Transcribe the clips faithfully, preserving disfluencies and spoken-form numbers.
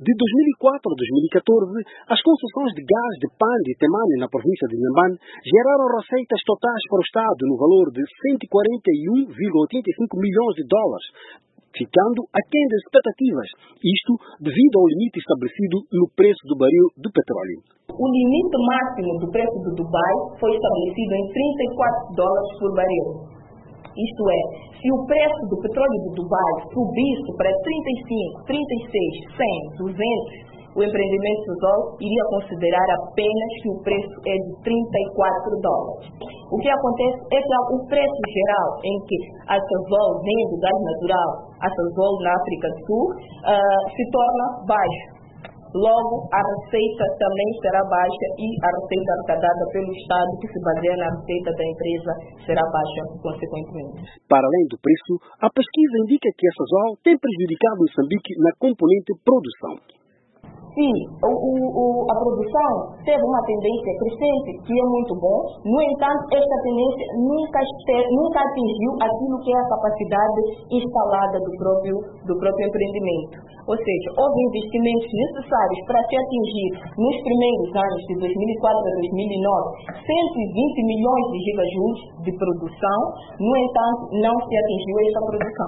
De dois mil e quatro a dois mil e catorze, as concessões de gás de Pande e Temane na província de Inhambane geraram receitas totais para o Estado no valor de cento e quarenta e um vírgula oitenta e cinco milhões de dólares, ficando aquém das expectativas, isto devido ao limite estabelecido no preço do barril de petróleo. O limite máximo do preço do Dubai foi estabelecido em trinta e quatro dólares por barril. Isto é, se o preço do petróleo do Dubai subisse para trinta e cinco, trinta e seis, cem, duzentos, o empreendimento Sasol iria considerar apenas que o preço é de trinta e quatro dólares. O que acontece é que o preço geral em que a Sasol vende gás natural, a Sasol na África do Sul, uh, se torna baixo. Logo, a receita também será baixa e a receita arrecadada pelo Estado, que se baseia na receita da empresa, será baixa, consequentemente. Para além do preço, a pesquisa indica que a Sasol tem prejudicado Moçambique na componente produção. Sim, o, o, a produção teve uma tendência crescente, que é muito bom. No entanto, esta tendência nunca, nunca atingiu aquilo que é a capacidade instalada do próprio, do próprio empreendimento. Ou seja, houve investimentos necessários para se atingir, nos primeiros anos de dois mil e quatro a dois mil e nove, cento e vinte milhões de gigajoules de produção. No entanto, não se atingiu esta produção.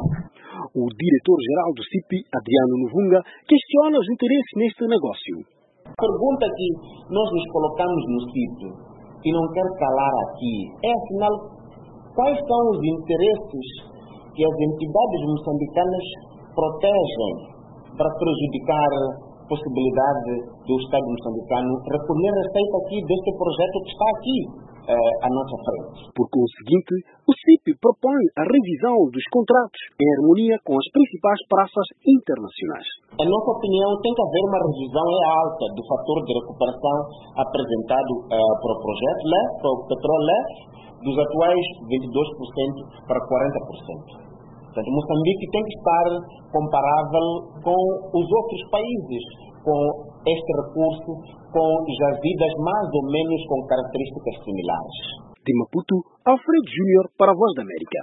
O diretor-geral do C I P, Adriano Novunga, questiona os interesses neste negócio. A pergunta que nós nos colocamos no sítio e não quero calar aqui é, afinal, quais são os interesses que as entidades moçambicanas protegem para prejudicar a possibilidade do Estado moçambicano recolher receita aqui deste projeto que está aqui eh, à nossa frente. Por conseguinte, o C I P propõe a revisão dos contratos em harmonia com as principais praças internacionais. A nossa opinião, tem que haver uma revisão alta do fator de recuperação apresentado eh, para o projeto L E F, para o petróleo L E F, dos atuais vinte e dois por cento para quarenta por cento. Portanto, Moçambique tem que estar comparável com os outros países, com este recurso, com jazidas mais ou menos com características similares. De Maputo, Alfredo Júnior para a Voz da América.